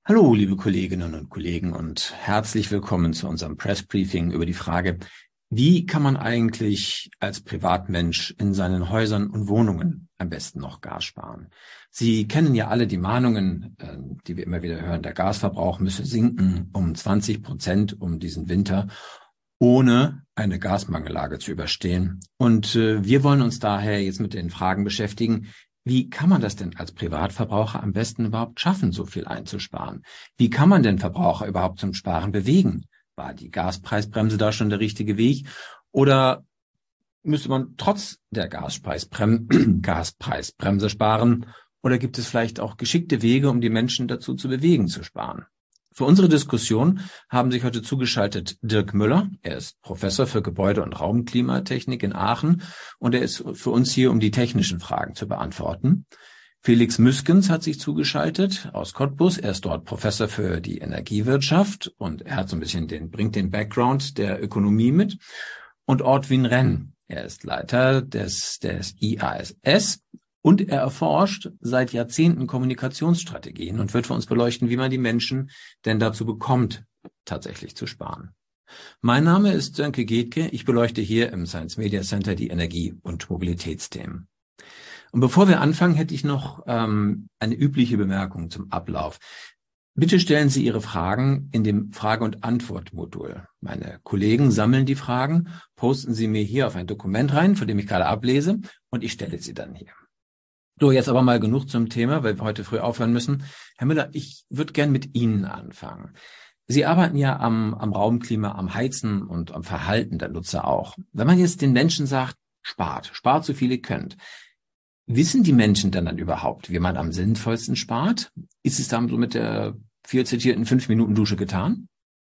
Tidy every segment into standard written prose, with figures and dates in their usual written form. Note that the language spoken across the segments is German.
Hallo, liebe Kolleginnen und Kollegen und herzlich willkommen zu unserem Pressbriefing über die Frage, wie kann man eigentlich als Privatmensch in seinen Häusern und Wohnungen am besten noch Gas sparen? Sie kennen ja alle die Mahnungen, die wir immer wieder hören, der Gasverbrauch müsse sinken um 20% um diesen Winter, ohne eine Gasmangellage zu überstehen. Und wir wollen uns daher jetzt mit den Fragen beschäftigen, wie kann man das denn als Privatverbraucher am besten überhaupt schaffen, so viel einzusparen? Wie kann man den Verbraucher überhaupt zum Sparen bewegen? War die Gaspreisbremse da schon der richtige Weg? Oder müsste man trotz der Gaspreisbremse sparen? Oder gibt es vielleicht auch geschickte Wege, um die Menschen dazu zu bewegen, zu sparen? Für unsere Diskussion haben sich heute zugeschaltet Dirk Müller. Er ist Professor für Gebäude- und Raumklimatechnik in Aachen und er ist für uns hier, um die technischen Fragen zu beantworten. Felix Müskens hat sich zugeschaltet aus Cottbus. Er ist dort Professor für die Energiewirtschaft und er hat so ein bisschen bringt den Background der Ökonomie mit. Und Ortwin Renn, er ist Leiter des IASS. Und er erforscht seit Jahrzehnten Kommunikationsstrategien und wird für uns beleuchten, wie man die Menschen denn dazu bekommt, tatsächlich zu sparen. Mein Name ist Sönke Gethke. Ich beleuchte hier im Science Media Center die Energie- und Mobilitätsthemen. Und bevor wir anfangen, hätte ich noch eine übliche Bemerkung zum Ablauf. Bitte stellen Sie Ihre Fragen in dem Frage- und Antwort-Modul. Meine Kollegen sammeln die Fragen, posten sie mir hier auf ein Dokument rein, von dem ich gerade ablese, und ich stelle sie dann hier. So, jetzt aber mal genug zum Thema, weil wir heute früh aufhören müssen. Herr Müller, ich würde gern mit Ihnen anfangen. Sie arbeiten ja am Raumklima, am Heizen und am Verhalten der Nutzer auch. Wenn man jetzt den Menschen sagt, spart so viel ihr könnt, wissen die Menschen dann überhaupt, wie man am sinnvollsten spart? Ist es dann so mit der viel zitierten 5-Minuten-Dusche getan?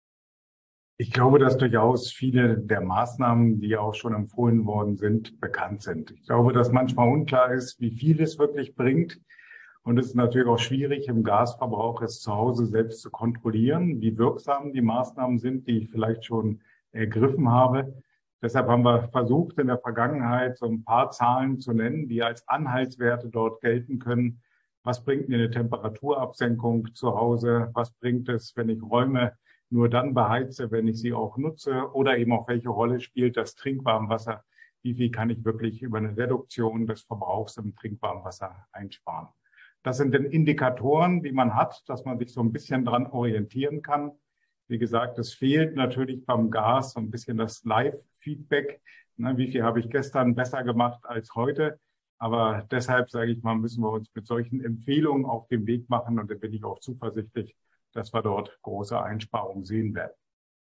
Ich glaube, dass durchaus viele der Maßnahmen, die ja auch schon empfohlen worden sind, bekannt sind. Ich glaube, dass manchmal unklar ist, wie viel es wirklich bringt. Und es ist natürlich auch schwierig, im Gasverbrauch es zu Hause selbst zu kontrollieren, wie wirksam die Maßnahmen sind, die ich vielleicht schon ergriffen habe. Deshalb haben wir versucht, in der Vergangenheit so ein paar Zahlen zu nennen, die als Anhaltswerte dort gelten können. Was bringt mir eine Temperaturabsenkung zu Hause? Was bringt es, wenn ich Räume nur dann beheize, wenn ich sie auch nutze, oder eben auch welche Rolle spielt das Trinkwarmwasser? Wie viel kann ich wirklich über eine Reduktion des Verbrauchs im Trinkwarmwasser einsparen? Das sind dann Indikatoren, die man hat, dass man sich so ein bisschen dran orientieren kann. Wie gesagt, es fehlt natürlich beim Gas so ein bisschen das Live-Feedback. Wie viel habe ich gestern besser gemacht als heute? Aber deshalb, sage ich mal, müssen wir uns mit solchen Empfehlungen auf den Weg machen. Und da bin ich auch zuversichtlich, dass wir dort große Einsparungen sehen werden.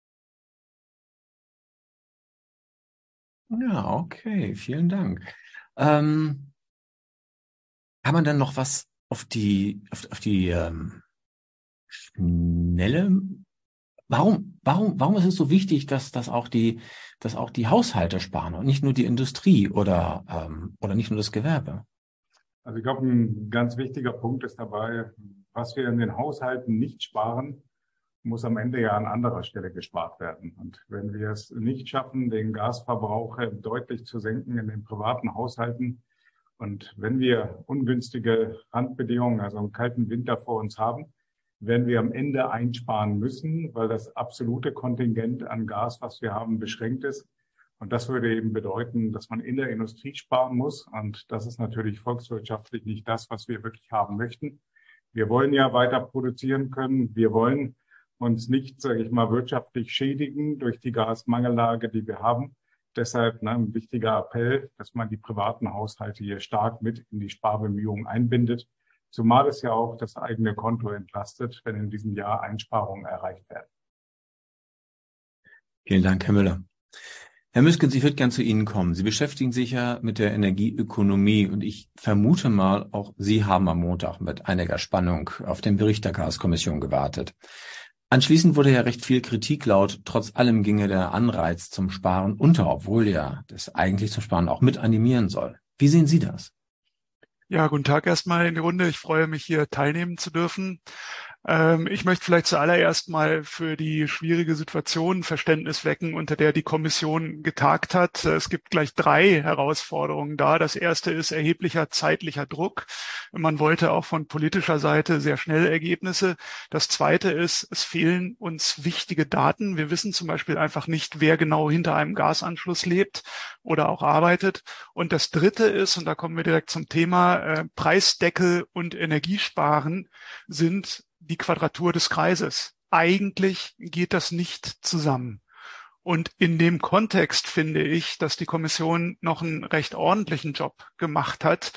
Ja, okay, vielen Dank. Kann man dann noch was auf die schnelle? Warum ist es so wichtig, dass auch die Haushalte sparen und nicht nur die Industrie oder nicht nur das Gewerbe? Also ich glaube, ein ganz wichtiger Punkt ist dabei, was wir in den Haushalten nicht sparen, muss am Ende ja an anderer Stelle gespart werden. Und wenn wir es nicht schaffen, den Gasverbrauch deutlich zu senken in den privaten Haushalten, und wenn wir ungünstige Randbedingungen, also einen kalten Winter vor uns haben, werden wir am Ende einsparen müssen, weil das absolute Kontingent an Gas, was wir haben, beschränkt ist. Und das würde eben bedeuten, dass man in der Industrie sparen muss. Und das ist natürlich volkswirtschaftlich nicht das, was wir wirklich haben möchten. Wir wollen ja weiter produzieren können. Wir wollen uns nicht, sage ich mal, wirtschaftlich schädigen durch die Gasmangellage, die wir haben. Deshalb ein wichtiger Appell, dass man die privaten Haushalte hier stark mit in die Sparbemühungen einbindet. Zumal es ja auch das eigene Konto entlastet, wenn in diesem Jahr Einsparungen erreicht werden. Vielen Dank, Herr Müller. Herr Müskens, ich würde gern zu Ihnen kommen. Sie beschäftigen sich ja mit der Energieökonomie und ich vermute mal, auch Sie haben am Montag mit einiger Spannung auf den Bericht der Gaskommission gewartet. Anschließend wurde ja recht viel Kritik laut. Trotz allem ginge der Anreiz zum Sparen unter, obwohl ja das eigentlich zum Sparen auch mit animieren soll. Wie sehen Sie das? Ja, guten Tag erstmal in die Runde. Ich freue mich, hier teilnehmen zu dürfen. Ich möchte vielleicht zuallererst mal für die schwierige Situation Verständnis wecken, unter der die Kommission getagt hat. Es gibt gleich 3 Herausforderungen da. Das erste ist erheblicher zeitlicher Druck. Man wollte auch von politischer Seite sehr schnell Ergebnisse. Das zweite ist, es fehlen uns wichtige Daten. Wir wissen zum Beispiel einfach nicht, wer genau hinter einem Gasanschluss lebt oder auch arbeitet. Und das dritte ist, und da kommen wir direkt zum Thema, Preisdeckel und Energiesparen sind die Quadratur des Kreises. Eigentlich geht das nicht zusammen. Und in dem Kontext finde ich, dass die Kommission noch einen recht ordentlichen Job gemacht hat.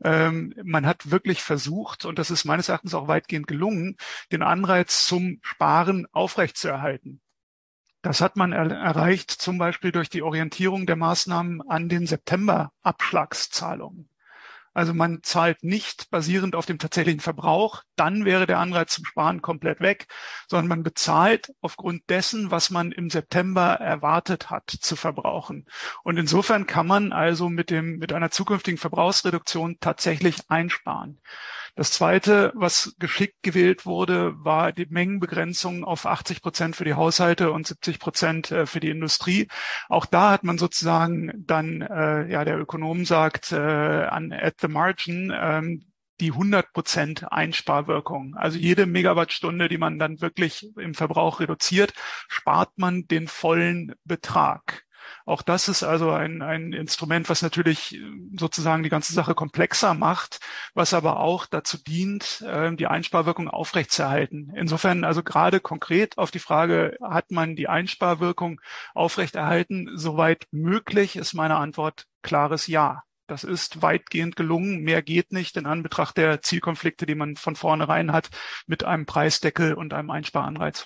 Man hat wirklich versucht, und das ist meines Erachtens auch weitgehend gelungen, den Anreiz zum Sparen aufrechtzuerhalten. Das hat man erreicht, zum Beispiel durch die Orientierung der Maßnahmen an den September-Abschlagszahlungen. Also man zahlt nicht basierend auf dem tatsächlichen Verbrauch, dann wäre der Anreiz zum Sparen komplett weg, sondern man bezahlt aufgrund dessen, was man im September erwartet hat zu verbrauchen. Und insofern kann man also mit einer zukünftigen Verbrauchsreduktion tatsächlich einsparen. Das Zweite, was geschickt gewählt wurde, war die Mengenbegrenzung auf 80% für die Haushalte und 70% für die Industrie. Auch da hat man sozusagen dann, der Ökonom sagt, at the margin, die 100% Einsparwirkung. Also jede Megawattstunde, die man dann wirklich im Verbrauch reduziert, spart man den vollen Betrag. Auch das ist also ein Instrument, was natürlich sozusagen die ganze Sache komplexer macht, was aber auch dazu dient, die Einsparwirkung aufrechtzuerhalten. Insofern also gerade konkret auf die Frage, hat man die Einsparwirkung aufrechterhalten? Soweit möglich ist meine Antwort klares Ja. Das ist weitgehend gelungen. Mehr geht nicht in Anbetracht der Zielkonflikte, die man von vornherein hat mit einem Preisdeckel und einem Einsparanreiz.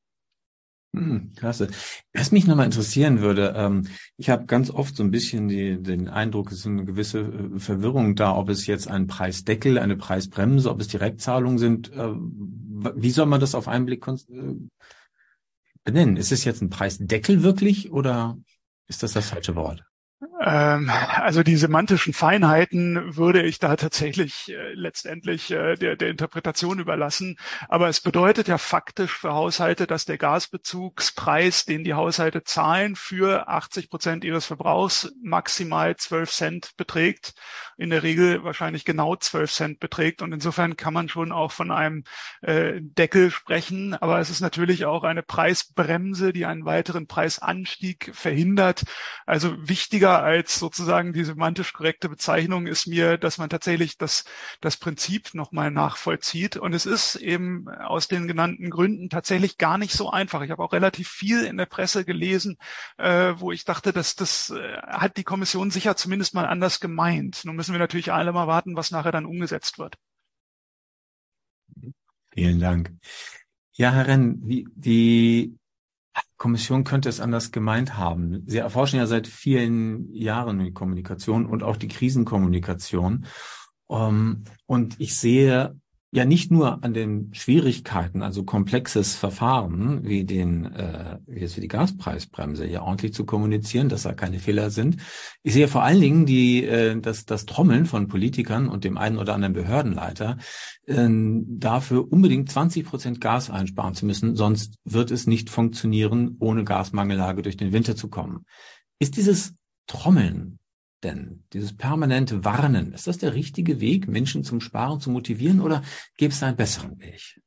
Klasse. Was mich nochmal interessieren würde, ich habe ganz oft so ein bisschen den Eindruck, es ist eine gewisse Verwirrung da, ob es jetzt ein Preisdeckel, eine Preisbremse, ob es Direktzahlungen sind. Wie soll man das auf einen Blick benennen? Ist es jetzt ein Preisdeckel wirklich oder ist das falsche Wort? Also die semantischen Feinheiten würde ich da tatsächlich letztendlich der Interpretation überlassen. Aber es bedeutet ja faktisch für Haushalte, dass der Gasbezugspreis, den die Haushalte zahlen für 80% ihres Verbrauchs, maximal 12 Cent beträgt. In der Regel wahrscheinlich genau 12 Cent beträgt. Und insofern kann man schon auch von einem Deckel sprechen. Aber es ist natürlich auch eine Preisbremse, die einen weiteren Preisanstieg verhindert. Also wichtiger als sozusagen die semantisch korrekte Bezeichnung ist mir, dass man tatsächlich das Prinzip nochmal nachvollzieht. Und es ist eben aus den genannten Gründen tatsächlich gar nicht so einfach. Ich habe auch relativ viel in der Presse gelesen, wo ich dachte, das hat die Kommission sicher zumindest mal anders gemeint. Nun müssen wir natürlich alle mal warten, was nachher dann umgesetzt wird. Vielen Dank. Ja, Herr Renn, die Kommission könnte es anders gemeint haben. Sie erforschen ja seit vielen Jahren die Kommunikation und auch die Krisenkommunikation. Und ich sehe ja nicht nur an den Schwierigkeiten, also komplexes Verfahren wie jetzt wie die Gaspreisbremse hier ordentlich zu kommunizieren, dass da keine Fehler sind. Ich sehe vor allen Dingen das Trommeln von Politikern und dem einen oder anderen Behördenleiter, dafür unbedingt 20% Gas einsparen zu müssen, sonst wird es nicht funktionieren, ohne Gasmangellage durch den Winter zu kommen. Ist dieses Trommeln denn, dieses permanente Warnen, ist das der richtige Weg, Menschen zum Sparen zu motivieren, oder gäbe es da einen besseren Weg?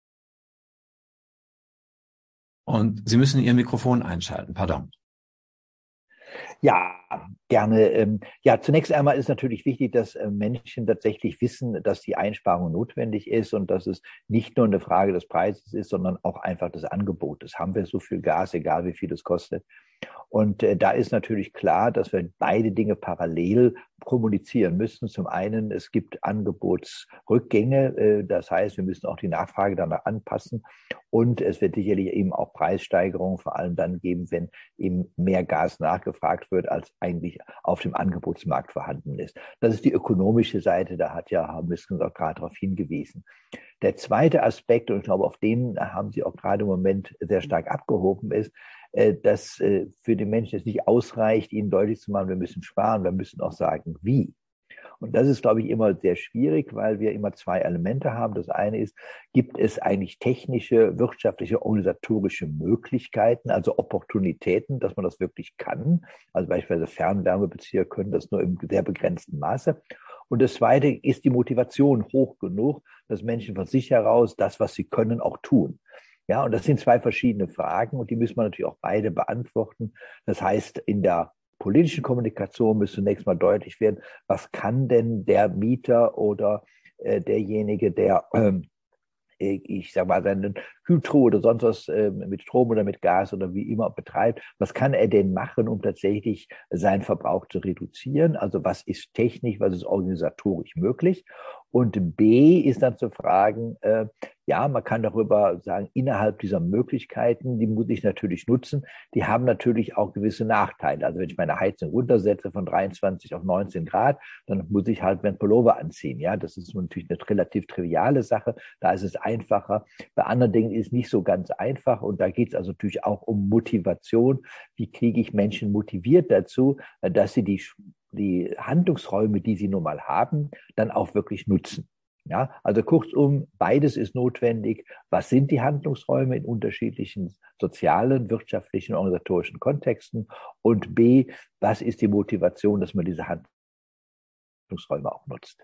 Und Sie müssen Ihr Mikrofon einschalten, pardon. Ja, gerne. Ja, zunächst einmal ist natürlich wichtig, dass Menschen tatsächlich wissen, dass die Einsparung notwendig ist und dass es nicht nur eine Frage des Preises ist, sondern auch einfach des Angebotes. Haben wir so viel Gas, egal wie viel es kostet? Und da ist natürlich klar, dass wir beide Dinge parallel kommunizieren müssen. Zum einen, es gibt Angebotsrückgänge. Das heißt, wir müssen auch die Nachfrage danach anpassen. Und es wird sicherlich eben auch Preissteigerungen vor allem dann geben, wenn eben mehr Gas nachgefragt wird, als eigentlich auf dem Angebotsmarkt vorhanden ist. Das ist die ökonomische Seite. Da hat ja Herr Müskens auch gerade darauf hingewiesen. Der zweite Aspekt, und ich glaube, auf den haben Sie auch gerade im Moment sehr stark abgehoben, ist, dass für die Menschen es nicht ausreicht, ihnen deutlich zu machen, wir müssen sparen, wir müssen auch sagen, wie. Und das ist, glaube ich, immer sehr schwierig, weil wir immer zwei Elemente haben. Das eine ist, gibt es eigentlich technische, wirtschaftliche, organisatorische Möglichkeiten, also Opportunitäten, dass man das wirklich kann. Also beispielsweise Fernwärmebezieher können das nur im sehr begrenzten Maße. Und das zweite ist die Motivation hoch genug, dass Menschen von sich heraus das, was sie können, auch tun. Ja, und das sind zwei verschiedene Fragen und die müssen wir natürlich auch beide beantworten. Das heißt, in der politischen Kommunikation muss zunächst mal deutlich werden, was kann denn der Mieter oder derjenige, der ich sag mal, seinen Hydro oder sonst was mit Strom oder mit Gas oder wie immer betreibt, was kann er denn machen, um tatsächlich seinen Verbrauch zu reduzieren? Also was ist technisch, was ist organisatorisch möglich? Und B ist dann zu fragen, ja, man kann darüber sagen, innerhalb dieser Möglichkeiten, die muss ich natürlich nutzen, die haben natürlich auch gewisse Nachteile. Also wenn ich meine Heizung runtersetze von 23 auf 19 Grad, dann muss ich halt meinen Pullover anziehen. Ja, das ist natürlich eine relativ triviale Sache. Da ist es einfacher. Bei anderen Dingen ist es nicht so ganz einfach. Und da geht es also natürlich auch um Motivation. Wie kriege ich Menschen motiviert dazu, dass sie die Handlungsräume, die sie nun mal haben, dann auch wirklich nutzen. Ja, also kurzum, beides ist notwendig. Was sind die Handlungsräume in unterschiedlichen sozialen, wirtschaftlichen, organisatorischen Kontexten? Und B, was ist die Motivation, dass man diese Handlungsräume auch nutzt?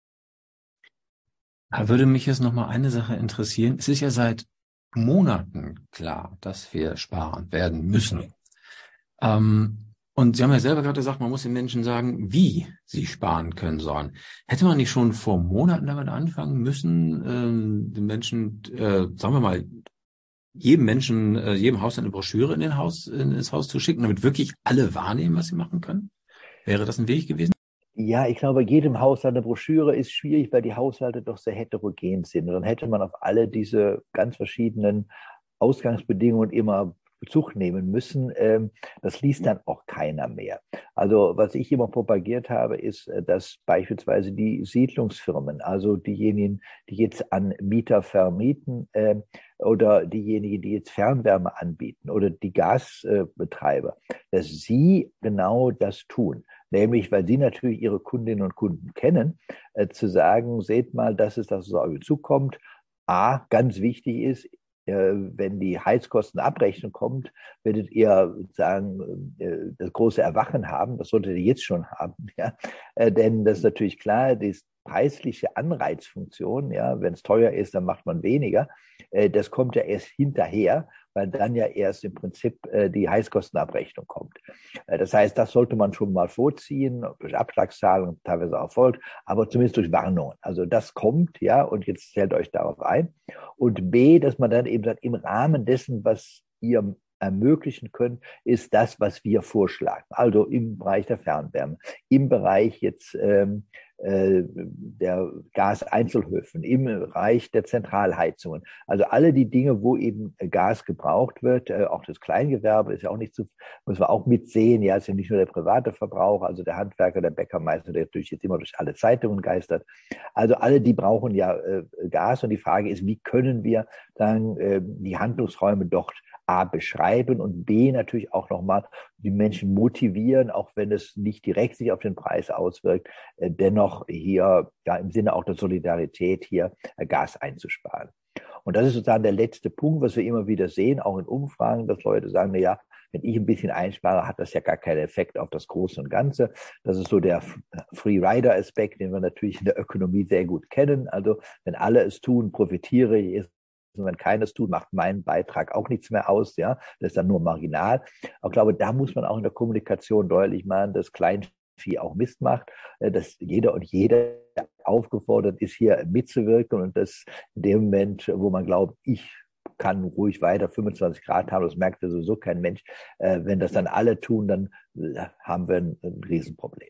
Da würde mich jetzt noch mal eine Sache interessieren. Es ist ja seit Monaten klar, dass wir sparen werden müssen. Und Sie haben ja selber gerade gesagt, man muss den Menschen sagen, wie sie sparen können sollen. Hätte man nicht schon vor Monaten damit anfangen müssen, den Menschen, sagen wir mal, jedem Menschen, jedem Haushalt eine Broschüre ins Haus zu schicken, damit wirklich alle wahrnehmen, was sie machen können? Wäre das ein Weg gewesen? Ja, ich glaube, jedem Haushalt eine Broschüre ist schwierig, weil die Haushalte doch sehr heterogen sind. Und dann hätte man auf alle diese ganz verschiedenen Ausgangsbedingungen immer Bezug nehmen müssen. Das liest dann auch keiner mehr. Also was ich immer propagiert habe, ist, dass beispielsweise die Siedlungsfirmen, also diejenigen, die jetzt an Mieter vermieten oder diejenigen, die jetzt Fernwärme anbieten oder die Gasbetreiber, dass sie genau das tun. Nämlich, weil sie natürlich ihre Kundinnen und Kunden kennen, zu sagen, seht mal, das ist das, was auf euch zukommt. A, ganz wichtig ist, wenn die Heizkostenabrechnung kommt, werdet ihr sagen, das große Erwachen haben. Das solltet ihr jetzt schon haben. Ja? Denn das ist natürlich klar, die preisliche Anreizfunktion, ja, wenn es teuer ist, dann macht man weniger. Das kommt ja erst hinterher, weil dann ja erst im Prinzip die Heizkostenabrechnung kommt. Das heißt, das sollte man schon mal vorziehen, durch Abschlagszahlungen teilweise erfolgt, aber zumindest durch Warnungen. Also das kommt, ja, und jetzt stellt euch darauf ein. Und B, dass man dann eben sagt, im Rahmen dessen, was ihr ermöglichen könnt, ist das, was wir vorschlagen. Also im Bereich der Fernwärme, im Bereich jetzt der Gaseinzelhöfen, im Bereich der Zentralheizungen. Also alle die Dinge, wo eben Gas gebraucht wird, auch das Kleingewerbe ist ja auch nicht zu, muss man auch mitsehen, ja, ist ja nicht nur der private Verbrauch, also der Handwerker, der Bäckermeister, der natürlich jetzt immer durch alle Zeitungen geistert. Also alle, die brauchen ja Gas und die Frage ist, wie können wir dann die Handlungsräume dort A beschreiben und B natürlich auch nochmal die Menschen motivieren, auch wenn es nicht direkt sich auf den Preis auswirkt, dennoch hier ja im Sinne auch der Solidarität hier Gas einzusparen. Und das ist sozusagen der letzte Punkt, was wir immer wieder sehen, auch in Umfragen, dass Leute sagen, na ja, wenn ich ein bisschen einspare, hat das ja gar keinen Effekt auf das Große und Ganze. Das ist so der Free-Rider-Aspekt, den wir natürlich in der Ökonomie sehr gut kennen. Also wenn alle es tun, profitiere ich. Und wenn keines tut, macht mein Beitrag auch nichts mehr aus. Ja, das ist dann nur marginal. Aber ich glaube, da muss man auch in der Kommunikation deutlich machen, dass Kleinvieh auch Mist macht, dass jeder und jede aufgefordert ist, hier mitzuwirken und dass in dem Moment, wo man glaubt, ich kann ruhig weiter 25 Grad haben, das merkt ja sowieso kein Mensch. Wenn das dann alle tun, dann haben wir ein Riesenproblem.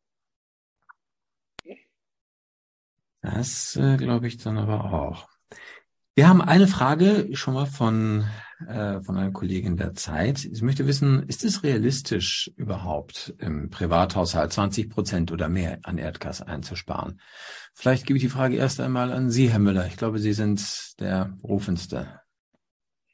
Das glaube ich dann aber auch. Wir haben eine Frage schon mal von einer Kollegin der Zeit. Ich möchte wissen, ist es realistisch überhaupt im Privathaushalt 20% oder mehr an Erdgas einzusparen? Vielleicht gebe ich die Frage erst einmal an Sie, Herr Müller. Ich glaube, Sie sind der Berufenste.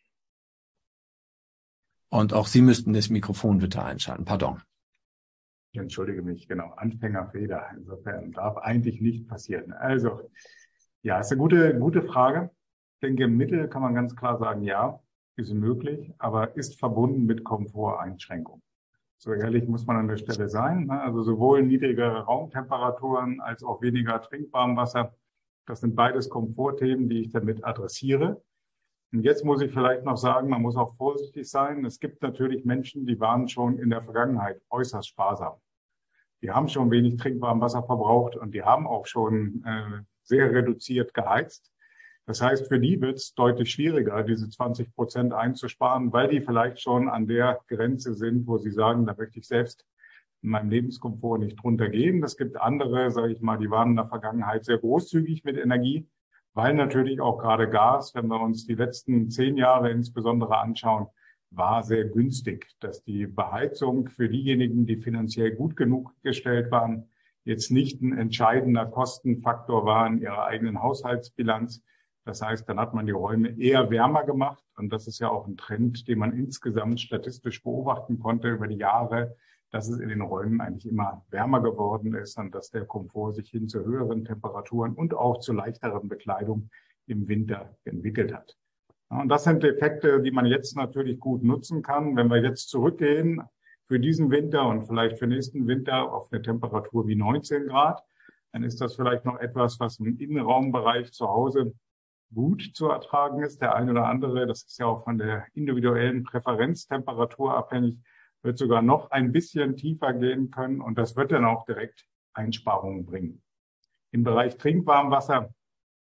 Und auch Sie müssten das Mikrofon bitte einschalten. Pardon. Ich entschuldige mich, genau, Anfängerfehler. Insofern darf eigentlich nicht passieren. Also, ja, ist eine gute Frage. Ich denke, im Mittel kann man ganz klar sagen, ja, ist möglich, aber ist verbunden mit Komforteinschränkungen. So ehrlich muss man an der Stelle sein. Also sowohl niedrigere Raumtemperaturen als auch weniger trinkbarem Wasser. Das sind beides Komfortthemen, die ich damit adressiere. Und jetzt muss ich vielleicht noch sagen, man muss auch vorsichtig sein. Es gibt natürlich Menschen, die waren schon in der Vergangenheit äußerst sparsam. Die haben schon wenig trinkbarem Wasser verbraucht und die haben auch schon sehr reduziert geheizt. Das heißt, für die wird es deutlich schwieriger, diese 20% einzusparen, weil die vielleicht schon an der Grenze sind, wo sie sagen, da möchte ich selbst in meinem Lebenskomfort nicht drunter gehen. Es gibt andere, sage ich mal, die waren in der Vergangenheit sehr großzügig mit Energie, weil natürlich auch gerade Gas, wenn wir uns die letzten 10 Jahre insbesondere anschauen, war sehr günstig, dass die Beheizung für diejenigen, die finanziell gut genug gestellt waren, jetzt nicht ein entscheidender Kostenfaktor war in ihrer eigenen Haushaltsbilanz. Das heißt, dann hat man die Räume eher wärmer gemacht. Und das ist ja auch ein Trend, den man insgesamt statistisch beobachten konnte über die Jahre, dass es in den Räumen eigentlich immer wärmer geworden ist und dass der Komfort sich hin zu höheren Temperaturen und auch zu leichteren Bekleidung im Winter entwickelt hat. Und das sind Effekte, die man jetzt natürlich gut nutzen kann. Wenn wir jetzt zurückgehen für diesen Winter und vielleicht für nächsten Winter auf eine Temperatur wie 19 Grad, dann ist das vielleicht noch etwas, was im Innenraumbereich zu Hause gut zu ertragen ist. Der eine oder andere, das ist ja auch von der individuellen Präferenztemperatur abhängig, wird sogar noch ein bisschen tiefer gehen können und das wird dann auch direkt Einsparungen bringen. Im Bereich Trinkwarmwasser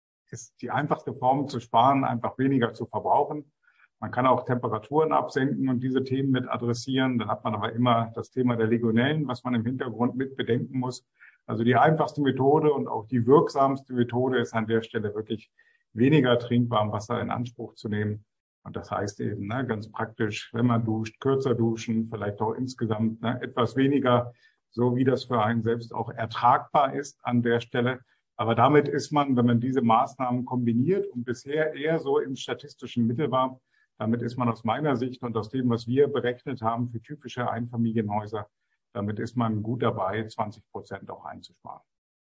ist die einfachste Form zu sparen, einfach weniger zu verbrauchen. Man kann auch Temperaturen absenken und diese Themen mit adressieren. Dann hat man aber immer das Thema der Legionellen, was man im Hintergrund mit bedenken muss. Also die einfachste Methode und auch die wirksamste Methode ist an der Stelle wirklich weniger trinkbarem Wasser in Anspruch zu nehmen. Und das heißt eben ganz praktisch, wenn man duscht, kürzer duschen, vielleicht auch insgesamt etwas weniger, so wie das für einen selbst auch ertragbar ist an der Stelle. Aber damit ist man, wenn man diese Maßnahmen kombiniert und bisher eher so im statistischen Mittel war, damit ist man aus meiner Sicht und aus dem, was wir berechnet haben für typische Einfamilienhäuser, damit ist man gut dabei, 20% auch einzusparen.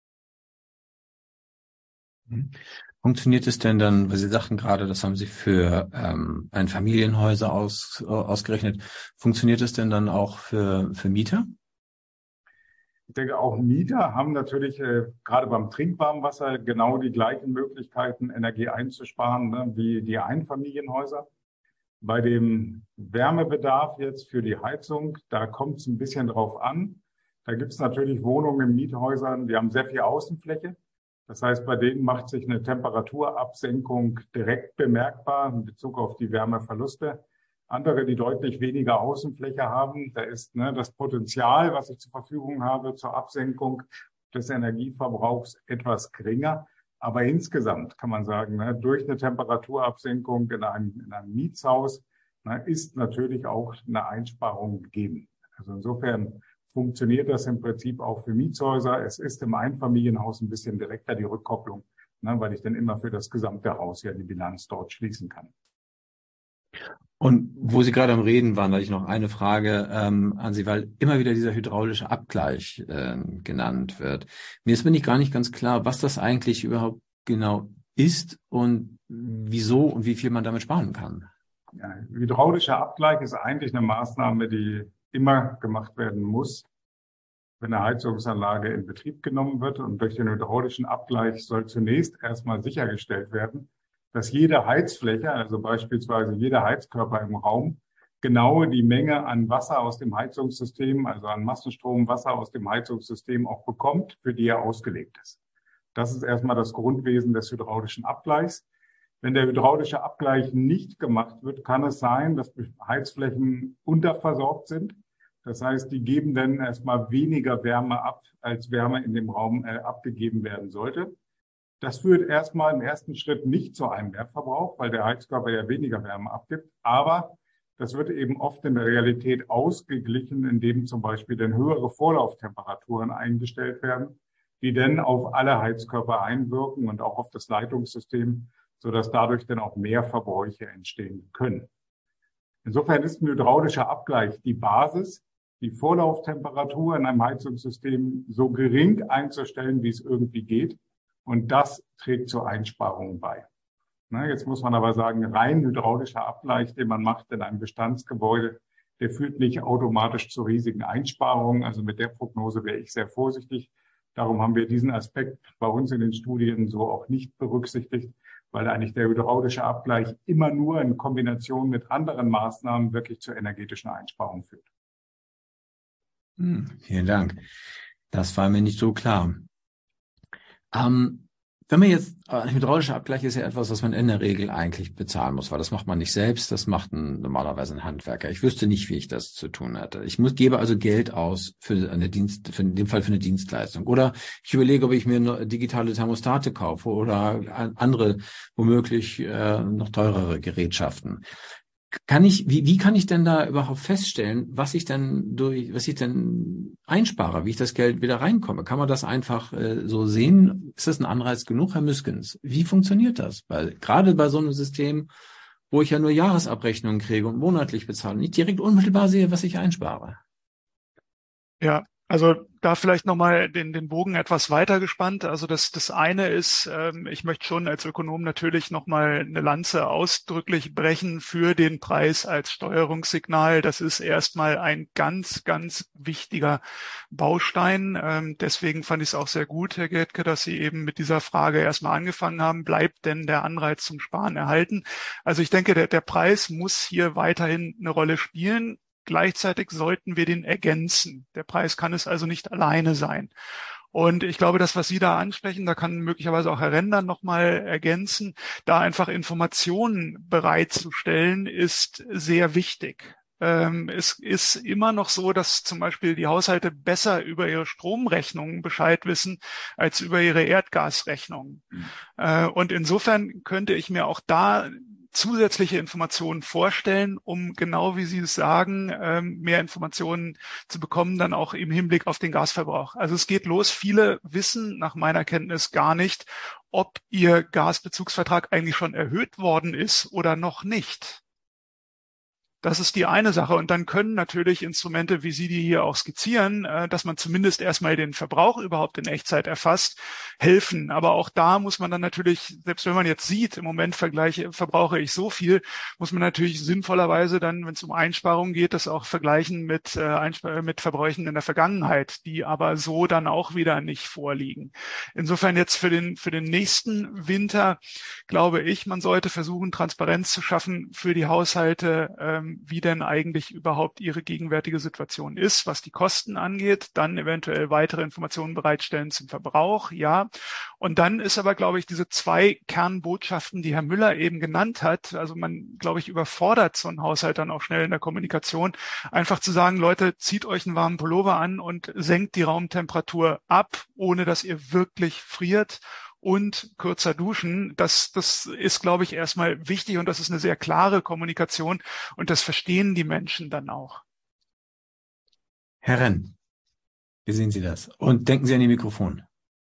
Funktioniert es denn dann, weil Sie sagten gerade, das haben Sie für Einfamilienhäuser ausgerechnet, funktioniert es denn dann auch für Mieter? Ich denke, auch Mieter haben natürlich gerade beim Trinkwarmwasser genau die gleichen Möglichkeiten, Energie einzusparen, wie die Einfamilienhäuser. Bei dem Wärmebedarf jetzt für die Heizung, da kommt es ein bisschen drauf an. Da gibt es natürlich Wohnungen in Miethäusern, die haben sehr viel Außenfläche. Das heißt, bei denen macht sich eine Temperaturabsenkung direkt bemerkbar in Bezug auf die Wärmeverluste. Andere, die deutlich weniger Außenfläche haben, da ist das Potenzial, was ich zur Verfügung habe zur Absenkung des Energieverbrauchs etwas geringer. Aber insgesamt kann man sagen, durch eine Temperaturabsenkung in einem Mietshaus ist natürlich auch eine Einsparung gegeben. Also insofern funktioniert das im Prinzip auch für Mietshäuser. Es ist im Einfamilienhaus ein bisschen direkter die Rückkopplung, weil ich dann immer für das gesamte Haus ja die Bilanz dort schließen kann. Und wo Sie gerade am Reden waren, da ich noch eine Frage an Sie, weil immer wieder dieser hydraulische Abgleich genannt wird. Mir ist nicht gar nicht ganz klar, was das eigentlich überhaupt genau ist und wieso und wie viel man damit sparen kann. Ja, hydraulischer Abgleich ist eigentlich eine Maßnahme, die immer gemacht werden muss, wenn eine Heizungsanlage in Betrieb genommen wird. Und durch den hydraulischen Abgleich soll zunächst erstmal sichergestellt werden, dass jede Heizfläche, also beispielsweise jeder Heizkörper im Raum, genau die Menge an Wasser aus dem Heizungssystem, also an Massenstrom Wasser aus dem Heizungssystem auch bekommt, für die er ausgelegt ist. Das ist erstmal das Grundwesen des hydraulischen Abgleichs. Wenn der hydraulische Abgleich nicht gemacht wird, kann es sein, dass Heizflächen unterversorgt sind. Das heißt, die geben dann erstmal weniger Wärme ab, als Wärme in dem Raum abgegeben werden sollte. Das führt erstmal im ersten Schritt nicht zu einem Mehrverbrauch, weil der Heizkörper ja weniger Wärme abgibt. Aber das wird eben oft in der Realität ausgeglichen, indem zum Beispiel dann höhere Vorlauftemperaturen eingestellt werden, die dann auf alle Heizkörper einwirken und auch auf das Leitungssystem, sodass dadurch dann auch mehr Verbräuche entstehen können. Insofern ist ein hydraulischer Abgleich die Basis, die Vorlauftemperatur in einem Heizungssystem so gering einzustellen, wie es irgendwie geht. Und das trägt zur Einsparung bei. Jetzt muss man aber sagen, rein hydraulischer Abgleich, den man macht in einem Bestandsgebäude, der führt nicht automatisch zu riesigen Einsparungen. Also mit der Prognose wäre ich sehr vorsichtig. Darum haben wir diesen Aspekt bei uns in den Studien so auch nicht berücksichtigt, weil eigentlich der hydraulische Abgleich immer nur in Kombination mit anderen Maßnahmen wirklich zur energetischen Einsparung führt. Vielen Dank. Das war mir nicht so klar. Wenn man jetzt, hydraulischer Abgleich ist ja etwas, was man in der Regel eigentlich bezahlen muss, weil das macht man nicht selbst, das macht normalerweise ein Handwerker. Ich wüsste nicht, wie ich das zu tun hätte. Gebe also Geld aus für in dem Fall für eine Dienstleistung. Oder ich überlege, ob ich mir digitale Thermostate kaufe oder andere, womöglich noch teurere Gerätschaften. Wie kann ich denn da überhaupt feststellen, was ich denn einspare, wie ich das Geld wieder reinkomme? Kann man das einfach so sehen? Ist das ein Anreiz genug, Herr Müskens? Wie funktioniert das? Weil gerade bei so einem System, wo ich ja nur Jahresabrechnungen kriege und monatlich bezahle, nicht direkt unmittelbar sehe, was ich einspare. Ja, also da vielleicht nochmal den Bogen etwas weiter gespannt. Also das eine ist, ich möchte schon als Ökonom natürlich nochmal eine Lanze ausdrücklich brechen für den Preis als Steuerungssignal. Das ist erstmal ein ganz, ganz wichtiger Baustein. Deswegen fand ich es auch sehr gut, Herr Gerdke, dass Sie eben mit dieser Frage erstmal angefangen haben. Bleibt denn der Anreiz zum Sparen erhalten? Also ich denke, der Preis muss hier weiterhin eine Rolle spielen. Gleichzeitig sollten wir den ergänzen. Der Preis kann es also nicht alleine sein. Und ich glaube, das, was Sie da ansprechen, da kann möglicherweise auch Herr Render nochmal ergänzen, da einfach Informationen bereitzustellen, ist sehr wichtig. Es ist immer noch so, dass zum Beispiel die Haushalte besser über ihre Stromrechnungen Bescheid wissen als über ihre Erdgasrechnungen. Und insofern könnte ich mir auch da zusätzliche Informationen vorstellen, um genau wie Sie es sagen, mehr Informationen zu bekommen, dann auch im Hinblick auf den Gasverbrauch. Also es geht los. Viele wissen nach meiner Kenntnis gar nicht, ob ihr Gasbezugsvertrag eigentlich schon erhöht worden ist oder noch nicht. Das ist die eine Sache. Und dann können natürlich Instrumente, wie Sie die hier auch skizzieren, dass man zumindest erstmal den Verbrauch überhaupt in Echtzeit erfasst, helfen. Aber auch da muss man dann natürlich, selbst wenn man jetzt sieht, im Moment verbrauche ich so viel, muss man natürlich sinnvollerweise dann, wenn es um Einsparungen geht, das auch vergleichen mit Verbräuchen in der Vergangenheit, die aber so dann auch wieder nicht vorliegen. Insofern jetzt für den nächsten Winter, glaube ich, man sollte versuchen, Transparenz zu schaffen für die Haushalte, wie denn eigentlich überhaupt ihre gegenwärtige Situation ist, was die Kosten angeht, dann eventuell weitere Informationen bereitstellen zum Verbrauch, ja. Und dann ist aber, glaube ich, diese 2 Kernbotschaften, die Herr Müller eben genannt hat, also man, glaube ich, überfordert so einen Haushalt dann auch schnell in der Kommunikation, einfach zu sagen, Leute, zieht euch einen warmen Pullover an und senkt die Raumtemperatur ab, ohne dass ihr wirklich friert. Und kürzer duschen, das ist, glaube ich, erstmal wichtig und das ist eine sehr klare Kommunikation und das verstehen die Menschen dann auch. Herr Renn, wie sehen Sie das? Und denken Sie an Ihr Mikrofon.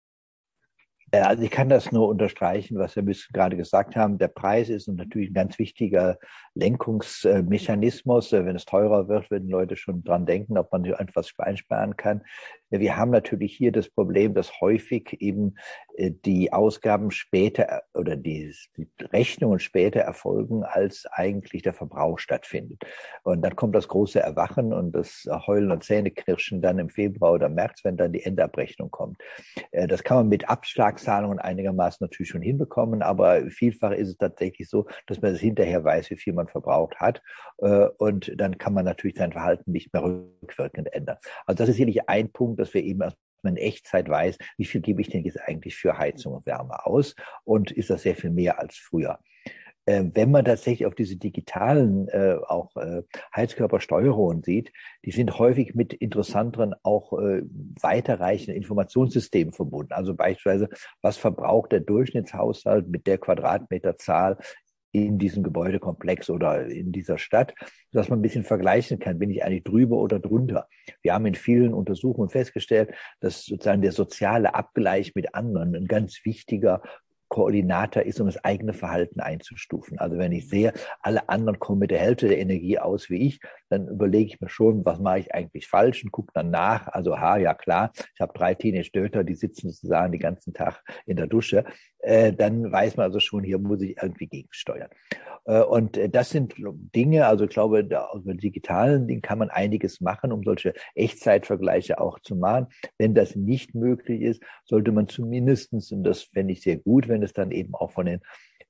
Also ich kann das nur unterstreichen, was Herr Müsk gerade gesagt haben. Der Preis ist natürlich ein ganz wichtiger Lenkungsmechanismus. Wenn es teurer wird, werden Leute schon dran denken, ob man etwas einsparen kann. Wir haben natürlich hier das Problem, dass häufig eben die Ausgaben später oder die Rechnungen später erfolgen, als eigentlich der Verbrauch stattfindet. Und dann kommt das große Erwachen und das Heulen und Zähneknirschen dann im Februar oder März, wenn dann die Endabrechnung kommt. Das kann man mit Abschlagszahlungen einigermaßen natürlich schon hinbekommen, aber vielfach ist es tatsächlich so, dass man hinterher weiß, wie viel man verbraucht hat. Und dann kann man natürlich sein Verhalten nicht mehr rückwirkend ändern. Also das ist sicherlich ein Punkt, dass wir eben erstmal in Echtzeit weiß, wie viel gebe ich denn jetzt eigentlich für Heizung und Wärme aus und ist das sehr viel mehr als früher. Wenn man tatsächlich auf diese digitalen Heizkörpersteuerungen sieht, die sind häufig mit interessanteren, auch weiterreichenden Informationssystemen verbunden. Also beispielsweise, was verbraucht der Durchschnittshaushalt mit der Quadratmeterzahl in diesem Gebäudekomplex oder in dieser Stadt, dass man ein bisschen vergleichen kann, bin ich eigentlich drüber oder drunter. Wir haben in vielen Untersuchungen festgestellt, dass sozusagen der soziale Abgleich mit anderen ein ganz wichtiger Koordinator ist, um das eigene Verhalten einzustufen. Also wenn ich sehe, alle anderen kommen mit der Hälfte der Energie aus wie ich, dann überlege ich mir schon, was mache ich eigentlich falsch und gucke dann nach. Also, ja klar, ich habe 3 Teenage-Döter, die sitzen sozusagen den ganzen Tag in der Dusche. Dann weiß man also schon, hier muss ich irgendwie gegensteuern. Und das sind Dinge, also ich glaube, über digitalen Dingen kann man einiges machen, um solche Echtzeitvergleiche auch zu machen. Wenn das nicht möglich ist, sollte man zumindestens, und das fände ich sehr gut, wenn es dann eben auch von den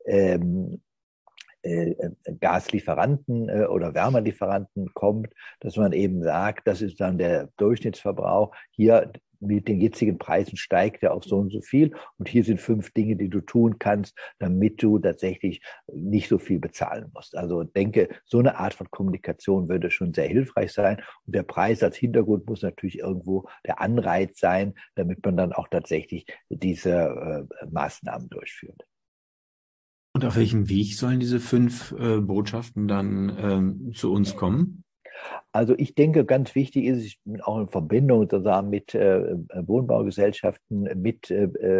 Gaslieferanten oder Wärmelieferanten kommt, dass man eben sagt, das ist dann der Durchschnittsverbrauch. Hier mit den jetzigen Preisen steigt er auf so und so viel. Und hier sind 5 Dinge, die du tun kannst, damit du tatsächlich nicht so viel bezahlen musst. Also denke, so eine Art von Kommunikation würde schon sehr hilfreich sein. Und der Preis als Hintergrund muss natürlich irgendwo der Anreiz sein, damit man dann auch tatsächlich diese Maßnahmen durchführt. Und auf welchem Weg sollen diese 5 Botschaften dann zu uns kommen? Also ich denke, ganz wichtig ist, ich bin auch in Verbindung sozusagen mit Wohnbaugesellschaften, mit